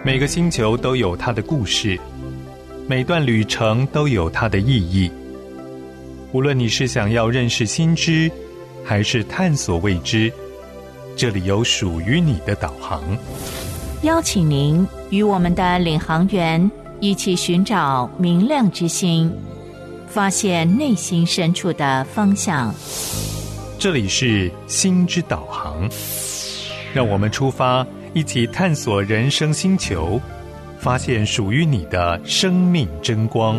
每个星球都有它的故事，每段旅程都有它的意义。无论你是想要认识新知，还是探索未知，这里有属于你的导航。 邀请您与我们的领航员一起寻找明亮之星，发现内心深处的方向。 这里是心之导航，让我们出发，一起探索人生星球，发现属于你的生命真光。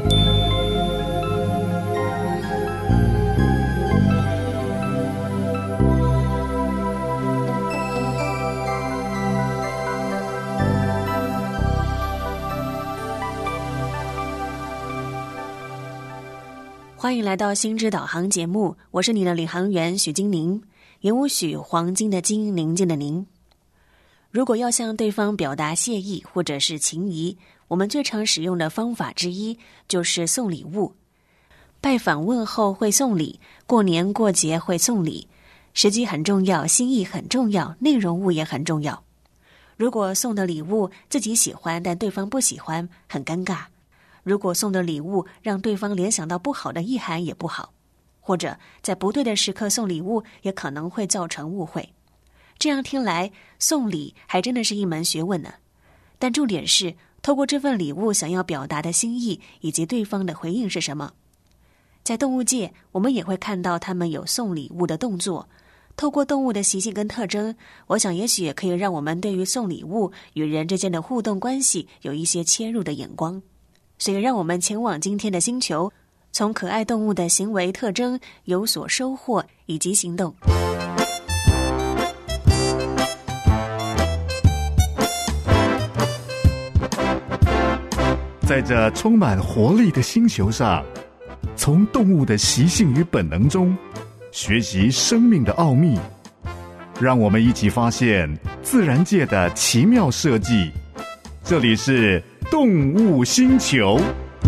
欢迎来到心之导航节目，我是你的领航员许金宁，言无许，黄金的金，宁静的宁。如果要向对方表达谢意或者是情谊，我们最常使用的方法之一就是送礼物。拜访问候会送礼，过年过节会送礼，时机很重要，心意很重要，内容物也很重要。如果送的礼物自己喜欢，但对方不喜欢，很尴尬。如果送的礼物让对方联想到不好的意涵也不好，或者在不对的时刻送礼物也可能会造成误会。这样听来，送礼还真的是一门学问呢。但重点是，透过这份礼物想要表达的心意以及对方的回应是什么。在动物界，我们也会看到他们有送礼物的动作。透过动物的习性跟特征，我想也许也可以让我们对于送礼物与人之间的互动关系有一些切入的眼光。所以让我们前往今天的星球，从可爱动物的行为特征有所收获以及行动。 在这充满活力的星球上，从动物的习性与本能中学习生命的奥秘，让我们一起发现自然界的奇妙设计。这里是动物星球。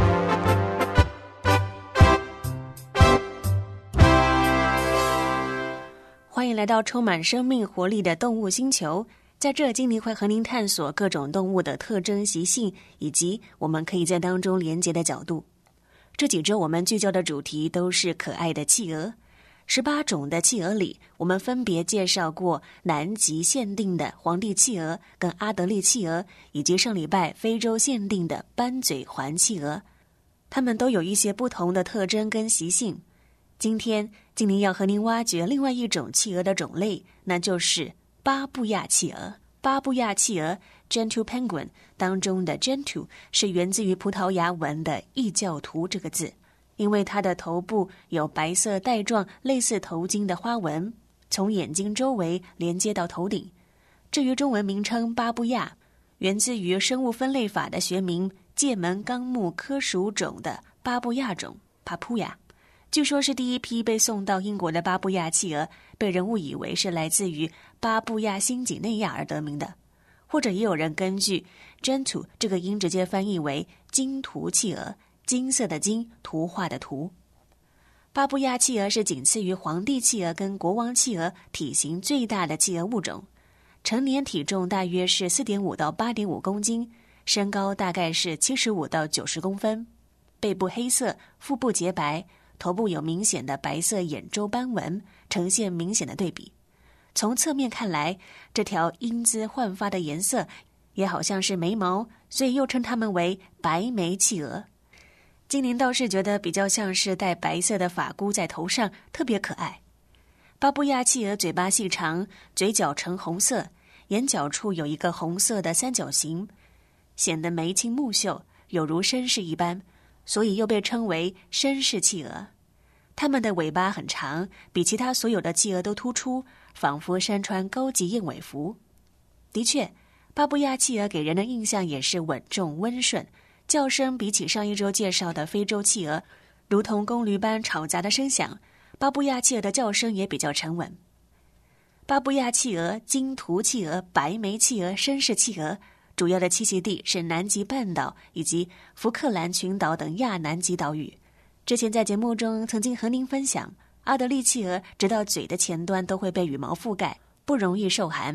欢迎来到充满生命活力的动物星球，在这金妮会和您探索各种动物的特征习性，以及我们可以在当中连结的角度。这几周我们聚焦的主题都是可爱的企鹅。18种的企鹅里，我们分别介绍过南极限定的皇帝企鹅跟阿德利企鹅，以及上礼拜非洲限定的斑嘴环企鹅。它们都有一些不同的特征跟习性。今天金宁要和您挖掘另外一种企鹅的种类，那就是巴布亚企鹅。巴布亚企鹅 Gentoo Penguin 当中的 Gentoo 是源自于葡萄牙文的异教徒这个字，因为它的头部有白色带状类似头巾的花纹，从眼睛周围连接到头顶。至于中文名称巴布亚，源自于生物分类法的学名界门纲目科属种的巴布亚种 Papuya。 据说是第一批被送到英国的巴布亚企鹅被人误以为是来自于巴布亚新几内亚而得名的，或者也有人根据 Gentoo 这个音直接翻译为金图企鹅，金色的金，图画的图。巴布亚企鹅是仅次于皇帝企鹅跟国王企鹅体型最大的企鹅物种，成年体重大约是 4.5 到 8.5 公斤，身高大概是75到90公分，背部黑色，腹部洁白，头部有明显的白色眼周斑纹，呈现明显的对比。从侧面看来，这条英姿焕发的颜色也好像是眉毛，所以又称它们为白眉企鹅。金宁倒是觉得比较像是戴白色的发箍在头上，特别可爱。巴布亚企鹅嘴巴细长，嘴角呈红色，眼角处有一个红色的三角形，显得眉清目秀，有如绅士一般，所以又被称为绅士企鹅。它们的尾巴很长，比其他所有的企鹅都突出，仿佛身穿高级燕尾服。的确，巴布亚企鹅给人的印象也是稳重温顺，叫声比起上一周介绍的非洲企鹅，如同公驴般吵杂的声响，巴布亚企鹅的叫声也比较沉稳。巴布亚企鹅、金图企鹅、白眉企鹅、绅士企鹅主要的栖息地是南极半岛以及福克兰群岛等亚南极岛屿。之前在节目中曾经和您分享，阿德利企鹅直到嘴的前端都会被羽毛覆盖，不容易受寒，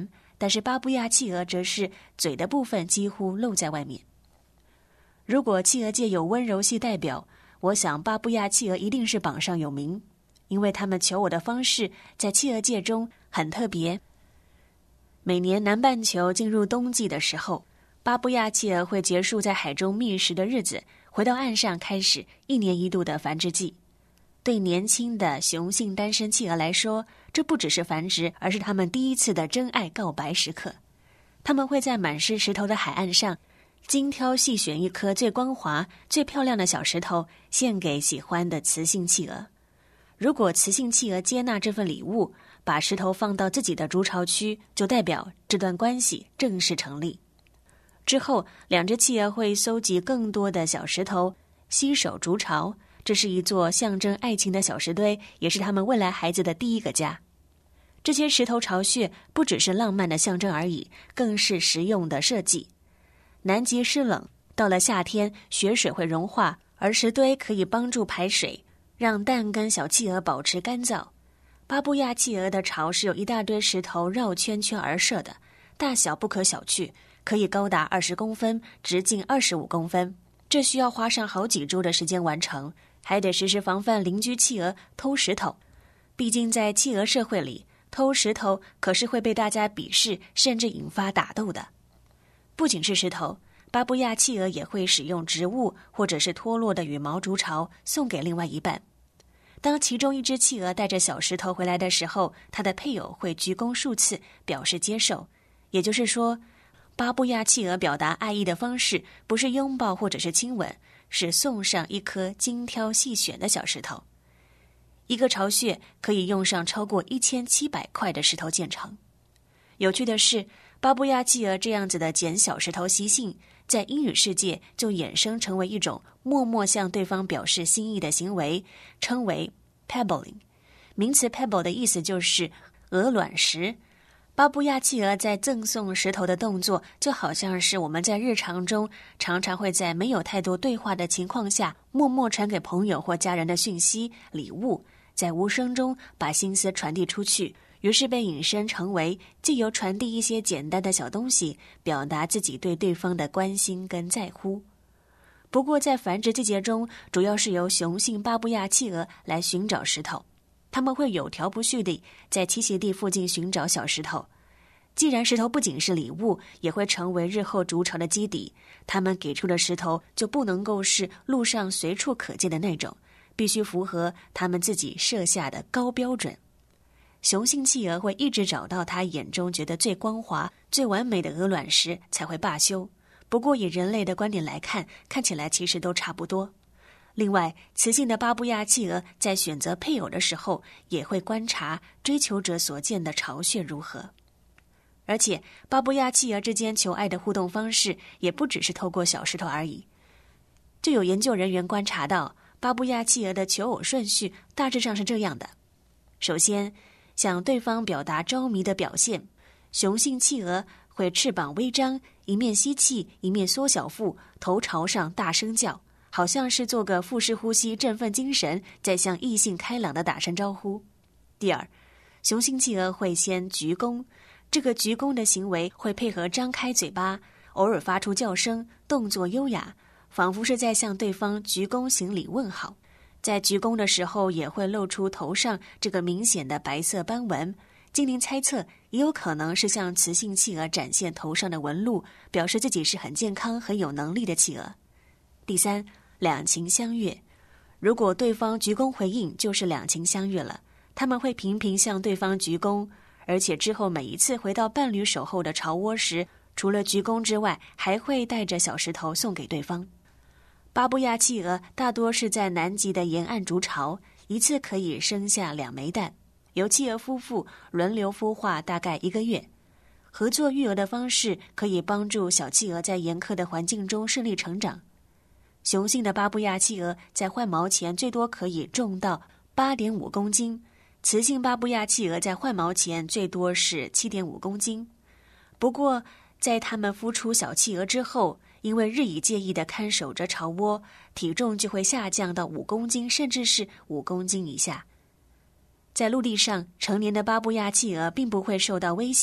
但是巴布亚企鹅则是嘴的部分几乎露在外面。如果企鹅界有温柔系代表，我想巴布亚企鹅一定是榜上有名，因为他们求偶的方式在企鹅界中很特别。每年南半球进入冬季的时候，巴布亚企鹅会结束在海中觅食的日子，回到岸上开始1年1度的繁殖季。对年轻的雄性单身企鹅来说，这不只是繁殖，而是他们第一次的真爱告白时刻。他们会在满是石头的海岸上精挑细选一颗最光滑、最漂亮的小石头，献给喜欢的雌性企鹅。如果雌性企鹅接纳这份礼物，把石头放到自己的筑巢区，就代表这段关系正式成立。之后，2只企鹅会搜集更多的小石头，携手筑巢。这是一座象征爱情的小石堆，也是他们未来孩子的第一个家。这些石头巢穴不只是浪漫的象征而已，更是实用的设计。南极湿冷，到了夏天，雪水会融化，而石堆可以帮助排水，让蛋跟小企鹅保持干燥。巴布亚企鹅的巢是由一大堆石头绕圈圈而设的，大小不可小觑，可以高达20公分，直径25公分。这需要花上好几周的时间完成，还得时时防范邻居企鹅偷石头。毕竟在企鹅社会里，偷石头可是会被大家鄙视，甚至引发打斗的。不仅是石头，巴布亚企鹅也会使用植物或者是脱落的羽毛筑巢，送给另外一半。当其中一只企鹅带着小石头回来的时候，它的配偶会鞠躬数次，表示接受。也就是说，巴布亚企鹅表达爱意的方式不是拥抱或者是亲吻，是送上一颗精挑细选的小石头。一个巢穴可以用上超过1700块的石头建成。有趣的是，巴布亚企鹅这样子的捡小石头习性，在英语世界就衍生成为一种默默向对方表示心意的行为，称为 pebbling。 名词 pebble 的意思就是鹅卵石。巴布亚企鹅在赠送石头的动作，就好像是我们在日常中常常会在没有太多对话的情况下，默默传给朋友或家人的讯息、礼物，在无声中把心思传递出去，于是被引申成为藉由传递一些简单的小东西，表达自己对对方的关心跟在乎。不过在繁殖季节中，主要是由雄性巴布亚企鹅来寻找石头，他们会有条不紊地在栖息地附近寻找小石头。既然石头不仅是礼物，也会成为日后筑巢的基底，他们给出的石头就不能够是路上随处可见的那种，必须符合他们自己设下的高标准。雄性企鹅会一直找到他眼中觉得最光滑、最完美的鹅卵石才会罢休。不过以人类的观点来看，看起来其实都差不多。另外，雌性的巴布亚企鹅在选择配偶的时候，也会观察追求者所见的巢穴如何。而且，巴布亚企鹅之间求爱的互动方式也不只是透过小石头而已。就有研究人员观察到，巴布亚企鹅的求偶顺序大致上是这样的：首先，向对方表达着迷的表现，雄性企鹅会翅膀微张，一面吸气，一面缩小腹，头朝上大声叫，好像是做个腹式呼吸振奋精神，再向异性开朗地打声招呼。第二，雄性企鹅会先鞠躬，这个鞠躬的行为会配合张开嘴巴，偶尔发出叫声，动作优雅，仿佛是在向对方鞠躬行礼问好。在鞠躬的时候也会露出头上这个明显的白色斑纹，精灵猜测也有可能是向雌性企鹅展现头上的纹路，表示自己是很健康很有能力的企鹅。第三，两情相悦，如果对方鞠躬回应，就是两情相悦了。他们会频频向对方鞠躬，而且之后每一次回到伴侣守候的巢窝时，除了鞠躬之外，还会带着小石头送给对方。巴布亚企鹅大多是在南极的沿岸筑巢，一次可以生下2枚蛋，由企鹅夫妇轮流孵化大概1个月。合作育儿的方式可以帮助小企鹅在严苛的环境中顺利成长。雄性的巴布亚企鹅在换毛前最多可以重到 8.5 公斤，雌性巴布亚企鹅在换毛前最多是 7.5 公斤。不过在它们孵出小企鹅之后，因为日以继夜地看守着巢窝，体重就会下降到5公斤，甚至是5公斤以下。在陆地上，成年的巴布亚企鹅并不会受到威胁，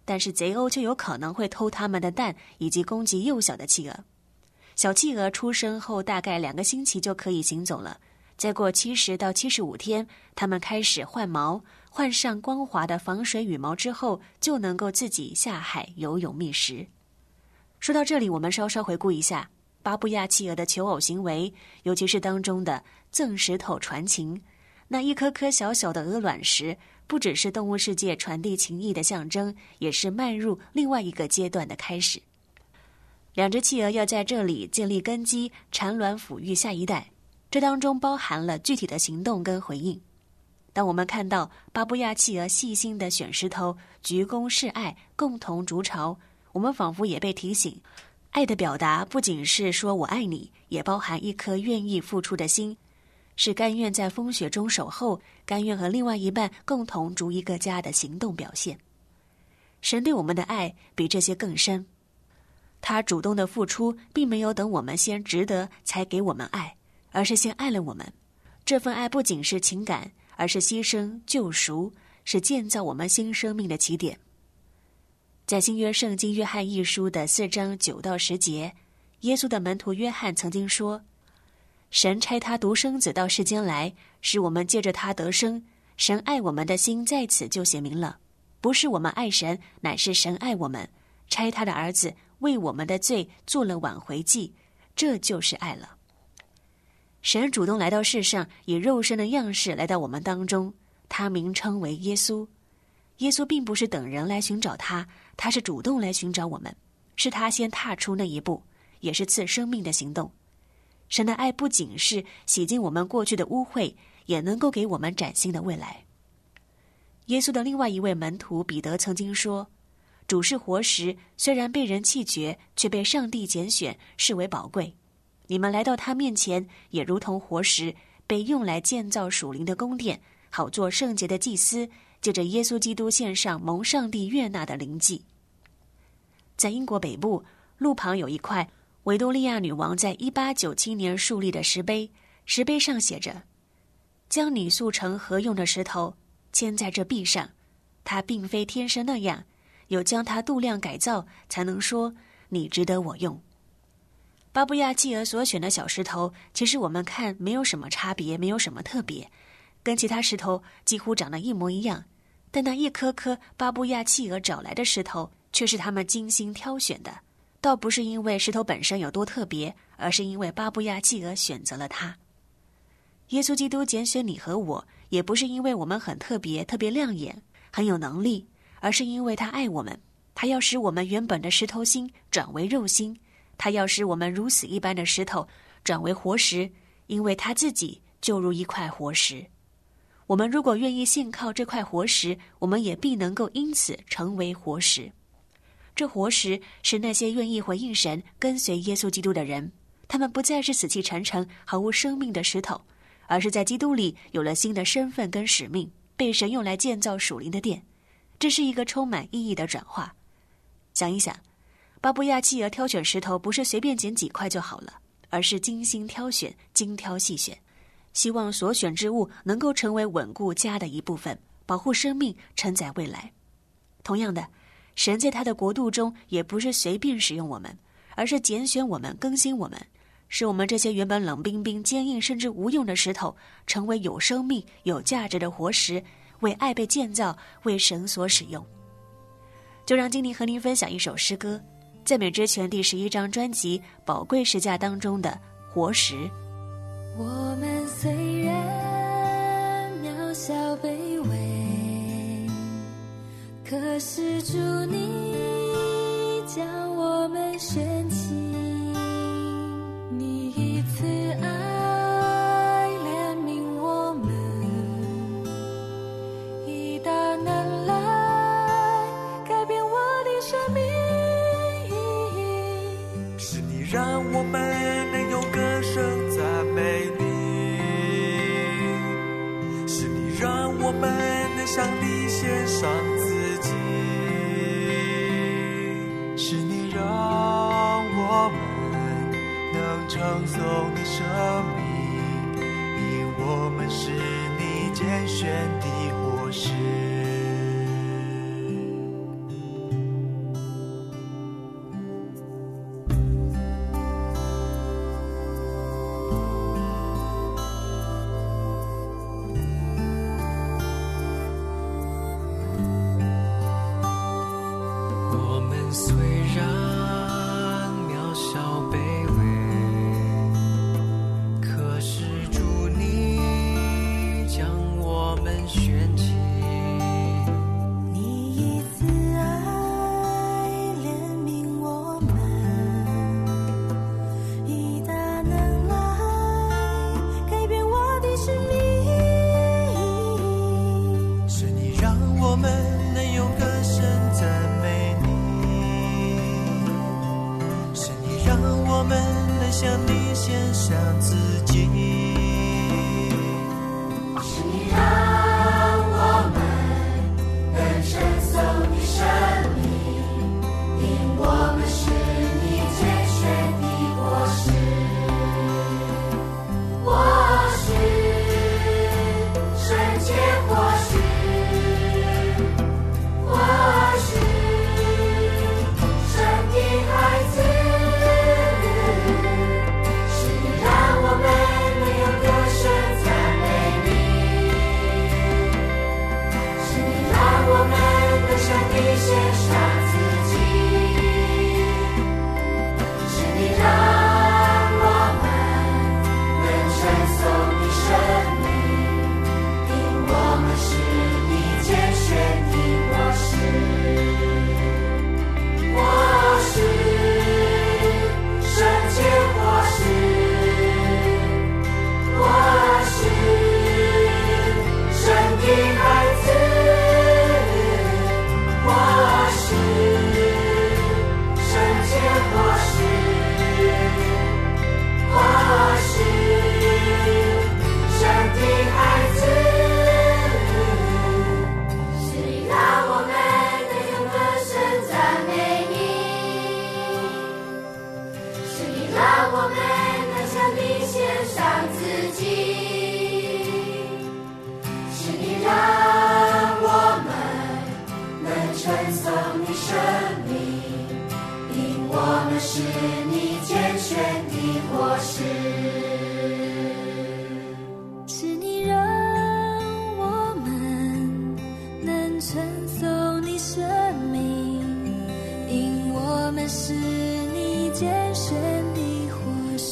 但是贼鸥却有可能会偷它们的蛋以及攻击幼小的企鹅。小企鹅出生后大概2个星期就可以行走了，再过70到75天，它们开始换毛，换上光滑的防水羽毛之后，就能够自己下海游泳觅食。说到这里，我们稍稍回顾一下巴布亚企鹅的求偶行为，尤其是当中的赠石头传情。那一颗颗小小的鹅卵石，不只是动物世界传递情谊的象征，也是迈入另外一个阶段的开始。2只企鹅要在这里建立根基，产卵抚育下一代，这当中包含了具体的行动跟回应。当我们看到巴布亚企鹅细心地选石头，鞠躬示爱，共同筑巢，我们仿佛也被提醒，爱的表达不仅是说我爱你，也包含一颗愿意付出的心，是甘愿在风雪中守候，甘愿和另外一半共同筑一个家的行动表现。神对我们的爱比这些更深，他主动的付出，并没有等我们先值得才给我们爱，而是先爱了我们。这份爱不仅是情感，而是牺牲、救赎，是建造我们新生命的起点。在新约圣经约翰一书的4章9到10节，耶稣的门徒约翰曾经说，神差他独生子到世间来，使我们借着他得生。神爱我们的心在此就显明了，不是我们爱神，乃是神爱我们，差他的儿子为我们的罪做了挽回祭，这就是爱了。神主动来到世上，以肉身的样式来到我们当中，他名称为耶稣。耶稣并不是等人来寻找他，他是主动来寻找我们，是他先踏出那一步，也是赐生命的行动。神的爱不仅是洗净我们过去的污秽，也能够给我们崭新的未来。耶稣的另外一位门徒彼得曾经说，主是活石，虽然被人弃绝，却被上帝拣选，视为宝贵。你们来到他面前，也如同活石，被用来建造属灵的宫殿，好做圣洁的祭司，借着耶稣基督献上蒙上帝悦纳的灵祭。在英国北部路旁有一块维多利亚女王在1897年树立的石碑，石碑上写着，将你塑成何用的石头嵌在这壁上，它并非天生那样，有将它度量改造，才能说你值得我用。巴布亚企鹅所选的小石头，其实我们看没有什么差别，没有什么特别，跟其他石头几乎长得一模一样，但那一颗颗巴布亚企鹅找来的石头，却是他们精心挑选的，倒不是因为石头本身有多特别，而是因为巴布亚企鹅选择了它。耶稣基督拣选你和我，也不是因为我们很特别、特别亮眼、很有能力，而是因为他爱我们，他要使我们原本的石头心转为肉心，他要使我们如死一般的石头转为活石，因为他自己就如一块活石。我们如果愿意信靠这块活石，我们也必能够因此成为活石。这活石是那些愿意回应神、跟随耶稣基督的人，他们不再是死气沉沉、毫无生命的石头，而是在基督里有了新的身份跟使命，被神用来建造属灵的殿。这是一个充满意义的转化。想一想，巴布亚企鹅挑选石头不是随便捡几块就好了，而是精心挑选、精挑细选，希望所选之物能够成为稳固家的一部分，保护生命，承载未来。同样的，神在他的国度中也不是随便使用我们，而是拣选我们，更新我们，使我们这些原本冷冰冰、坚硬甚至无用的石头，成为有生命、有价值的活石，为爱被建造，为神所使用。就让今天和您分享一首诗歌，赞美之泉第11张专辑《宝贵石架》当中的《活石》。 我们虽然渺小卑微，可是主你将我们选起，你以慈爱怜悯我们，以大能来改变我的生命， 是你让我们能有歌声赞美你，是你让我们能向你献上自己，是你让我们能称颂你生命，因我们是你拣选的活石。 虽然渺小卑微，可是主你将我们选起。 你以慈爱怜悯我们，以大能来改变我的生命。 是你让我们能用歌声赞美你，是你让我们能向你献上自己， 是你让我们能承受你生命，因我们是你拣选的果实。我是圣洁果实，我是神的孩子，是你让我们能用歌声赞美你，是你让我们能向你献上自己，是你让我们能承受你生命，因我们是你拣选的果实。我是圣洁果实，我是神的孩子，我是圣洁果实，我是神的孩子。是你让我们能用歌声赞美你，是你让我们能向你献上自己，是你让我们能承受你生命，因我们是你拣选的果实。是你让我们能承受你生命，因我们是你拣选的果实。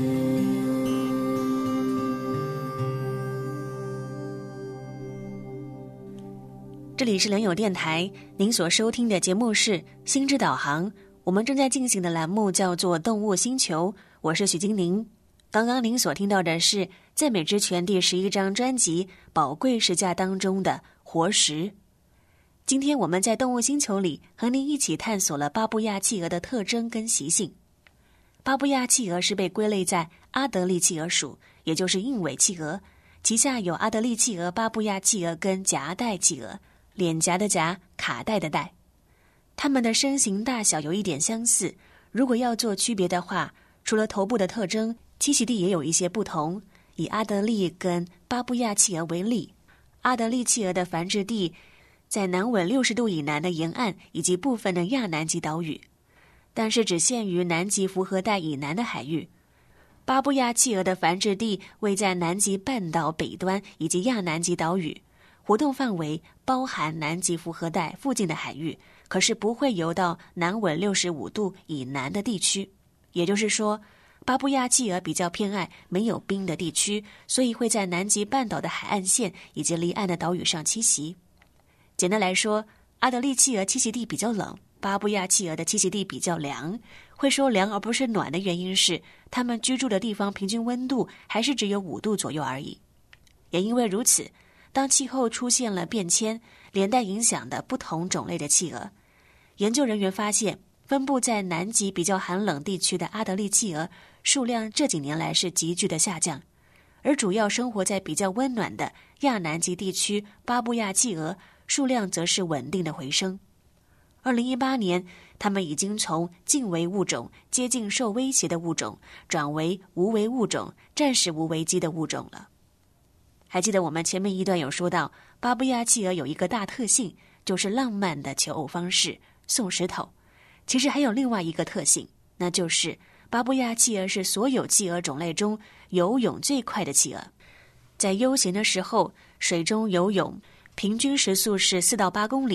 这里是良友电台，您所收听的节目是心之导航，我们正在进行的栏目叫做动物星球，我是许金玲。刚刚您所听到的是赞美之泉第11张专辑宝贵十架当中的活石。今天我们在动物星球里和您一起探索了巴布亚企鹅的特征跟习性。巴布亚企鹅是被归类在阿德利企鹅属，也就是硬尾企鹅，旗下有阿德利企鹅、巴布亚企鹅跟夹带企鹅，脸颊的颊，卡带的带。它们的身形大小有一点相似，如果要做区别的话，除了头部的特征，栖息地也有一些不同。以阿德利跟巴布亚企鹅为例，阿德利企鹅的繁殖地在南纬60度以南的沿岸以及部分的亚南极岛屿，但是只限于南极符合带以南的海域。巴布亚企鹅的繁殖地位在南极半岛北端以及亚南极岛屿，活动范围包含南极符合带附近的海域，可是不会游到南纬65度以南的地区。也就是说，巴布亚企鹅比较偏爱没有冰的地区，所以会在南极半岛的海岸线以及离岸的岛屿上栖息。简单来说，阿德利企鹅栖息地比较冷，巴布亚企鹅的栖息地比较凉。会说凉而不是暖的原因是，它们居住的地方平均温度还是只有5度左右而已。也因为如此，当气候出现了变迁，连带影响的不同种类的企鹅，研究人员发现，分布在南极比较寒冷地区的阿德利企鹅数量这几年来是急剧的下降，而主要生活在比较温暖的亚南极地区巴布亚企鹅数量则是稳定的回升。2018年，它们已经从近危物种、接近受威胁的物种，转为无危物种、暂时无危机的物种了。还记得我们前面一段有说到，巴布亚企鹅有一个大特性，就是浪漫的求偶方式送石头。其实还有另外一个特性，那就是巴布亚企鹅是所有企鹅种类中游泳最快的企鹅。在悠闲的时候，水中游泳平均时速是4到8公里，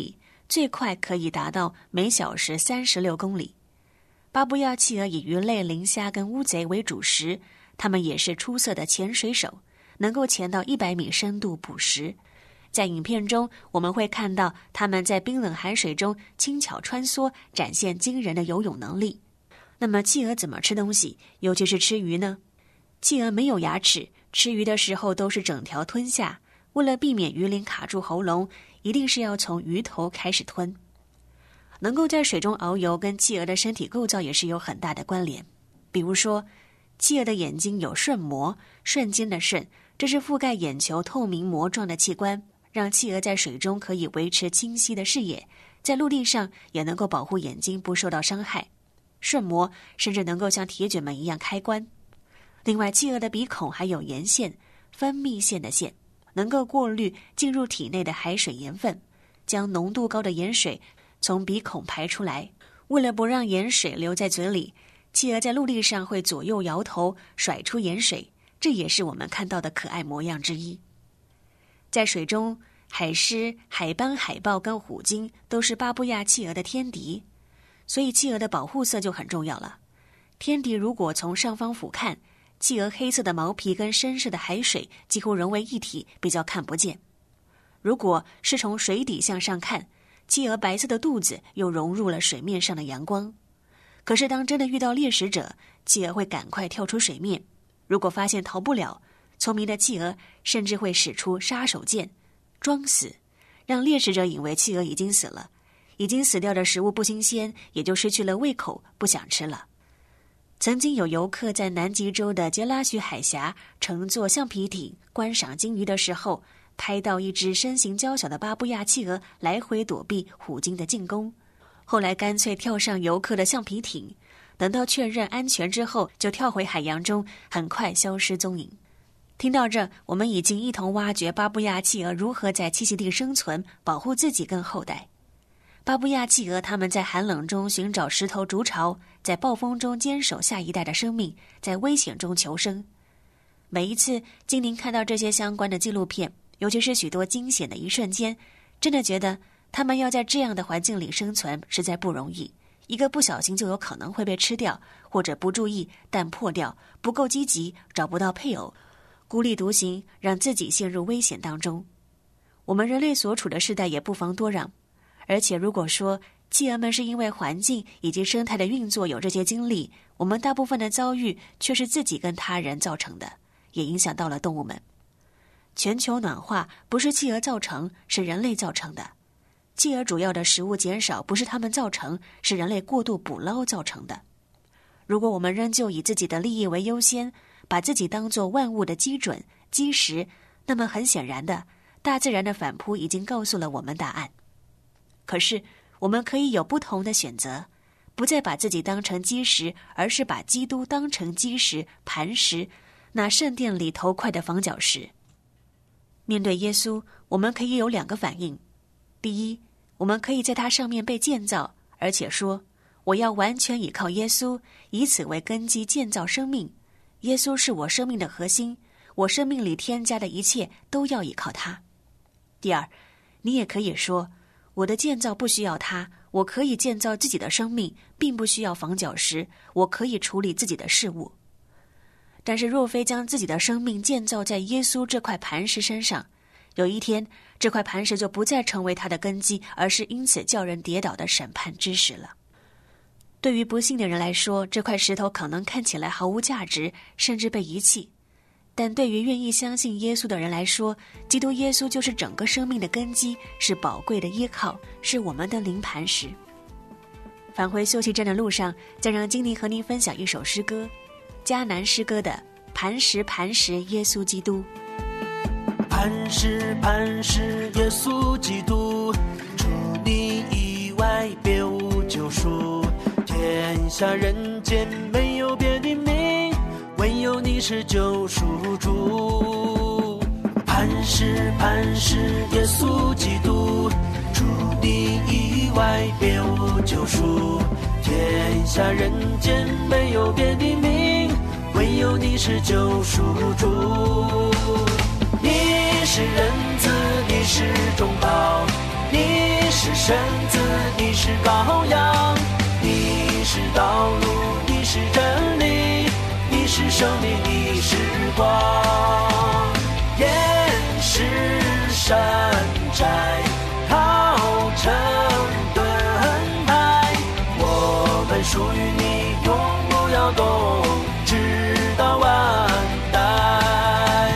最快可以达到每小时36公里。巴布亚企鹅以鱼类、磷虾跟乌贼为主食，它们也是出色的潜水手，能够潜到100米深度捕食。在影片中，我们会看到它们在冰冷海水中轻巧穿梭，展现惊人的游泳能力。那么企鹅怎么吃东西，尤其是吃鱼呢？企鹅没有牙齿，吃鱼的时候都是整条吞下。为了避免鱼鳞卡住喉咙，一定是要从鱼头开始吞。能够在水中遨游跟企鹅的身体构造也是有很大的关联。比如说，企鹅的眼睛有瞬膜，瞬间的瞬，这是覆盖眼球透明膜状的器官，让企鹅在水中可以维持清晰的视野，在陆地上也能够保护眼睛不受到伤害。瞬膜甚至能够像铁卷门一样开关。另外，企鹅的鼻孔还有盐腺，分泌腺的腺，能够过滤进入体内的海水盐分，将浓度高的盐水从鼻孔排出来。为了不让盐水留在嘴里，企鹅在陆地上会左右摇头，甩出盐水，这也是我们看到的可爱模样之一。在水中，海狮、海斑、海豹跟虎鲸都是巴布亚企鹅的天敌，所以企鹅的保护色就很重要了。天敌如果从上方俯瞰，企鹅黑色的毛皮跟深色的海水几乎融为一体，比较看不见。如果是从水底向上看，企鹅白色的肚子又融入了水面上的阳光。可是当真的遇到猎食者，企鹅会赶快跳出水面。如果发现逃不了，聪明的企鹅甚至会使出杀手锏，装死，让猎食者以为企鹅已经死了，已经死掉的食物不新鲜，也就失去了胃口，不想吃了。曾经有游客在南极洲的杰拉许海峡乘坐橡皮艇观赏鲸鱼的时候，拍到一只身形娇小的巴布亚企鹅来回躲避虎鲸的进攻，后来干脆跳上游客的橡皮艇，等到确认安全之后就跳回海洋中，很快消失踪影。听到这，我们已经一同挖掘巴布亚企鹅如何在栖息地生存，保护自己跟后代。巴布亚企鹅它们在寒冷中寻找石头筑巢，在暴风中坚守下一代的生命，在危险中求生。每一次精灵看到这些相关的纪录片，尤其是许多惊险的一瞬间，真的觉得他们要在这样的环境里生存实在不容易，一个不小心就有可能会被吃掉，或者不注意蛋破掉，不够积极，找不到配偶，孤立独行，让自己陷入危险当中。我们人类所处的世代也不妨多让。而且如果说企鹅们是因为环境以及生态的运作有这些经历，我们大部分的遭遇却是自己跟他人造成的，也影响到了动物们。全球暖化不是企鹅造成，是人类造成的。企鹅主要的食物减少不是它们造成，是人类过度捕捞造成的。如果我们仍旧以自己的利益为优先，把自己当作万物的基准、基石，那么很显然的，大自然的反扑已经告诉了我们答案。可是我们可以有不同的选择，不再把自己当成基石，而是把基督当成基石、磐石，那圣殿里头块的房角石。面对耶稣，我们可以有2个反应。第一，我们可以在它上面被建造，而且说，我要完全倚靠耶稣，以此为根基建造生命。耶稣是我生命的核心，我生命里添加的一切都要倚靠他。第二，你也可以说，我的建造不需要它，我可以建造自己的生命，并不需要房角石，我可以处理自己的事物。但是若非将自己的生命建造在耶稣这块磐石身上，有一天这块磐石就不再成为它的根基，而是因此叫人跌倒的审判之石了。对于不信的人来说，这块石头可能看起来毫无价值，甚至被遗弃。但对于愿意相信耶稣的人来说，基督耶稣就是整个生命的根基，是宝贵的依靠，是我们的灵磐石。返回休息站的路上，再让金妮和您分享一首诗歌，迦南诗歌的磐石磐石耶稣基督。 磐石磐石耶稣基督，除你以外别无救赎，天下人间没有别的名，唯有你是救赎主。磐石磐石耶稣基督，除你以外别无救赎，天下人间没有别的名，唯有你是救赎主。你是人子，你是中保， 你是绳子，你是羔羊，你是道路，你是真理，你是生命，你是光。岩石山寨陶城盾牌，我们属于你，永不摇动，直到万代。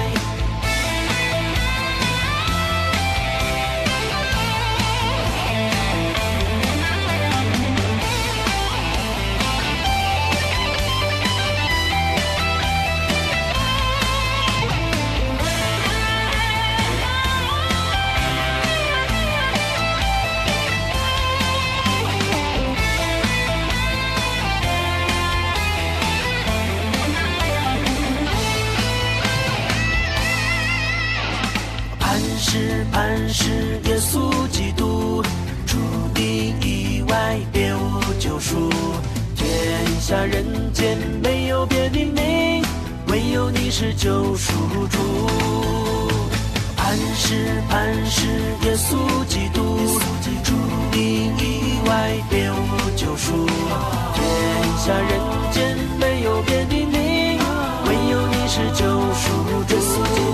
磐石耶稣基督，除你以外别无救赎，天下人间没有别的名，唯有你是救赎主。磐石耶稣基督，除你以外别无救赎，天下人间没有别的名，唯有你是救赎主。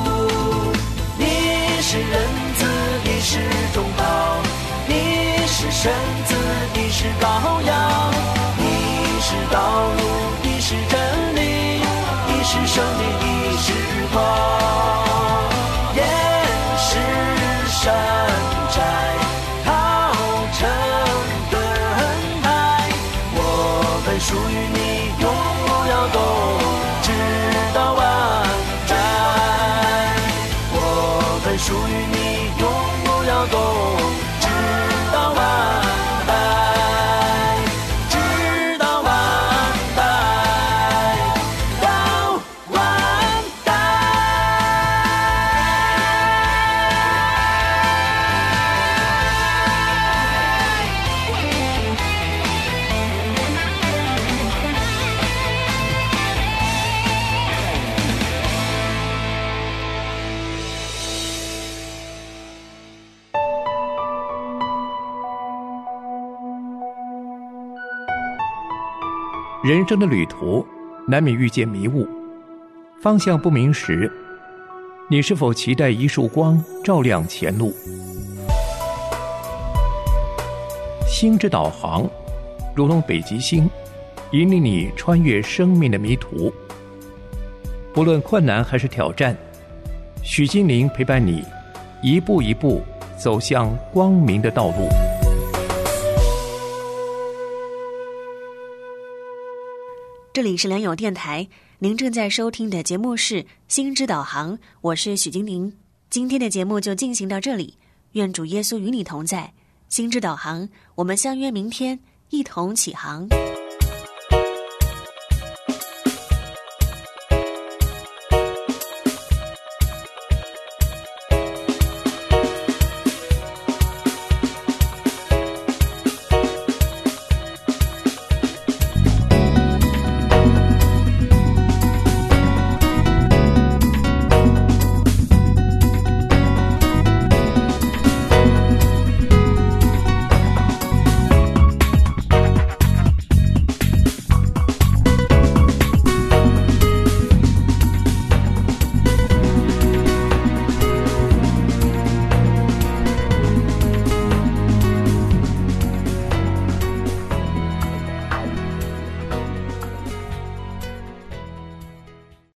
你是人子，你是中道，你是绳子，你是羔羊，你是道路，你是真理，你是生命，你是光。岩石山寨陶城盾牌，我们属于你，永不摇动，直到万代。我们属于你，永不摇动，直到万代，直到万代，到万代。 人生的旅途难免遇见迷雾，方向不明时，你是否期待一束光照亮前路？星之导航如同北极星，引领你穿越生命的迷途。不论困难还是挑战，许金玲陪伴你一步一步走向光明的道路。 这里是良友电台，您正在收听的节目是星之导航，我是许金玲。今天的节目就进行到这里，愿主耶稣与你同在。星之导航，我们相约明天，一同起航。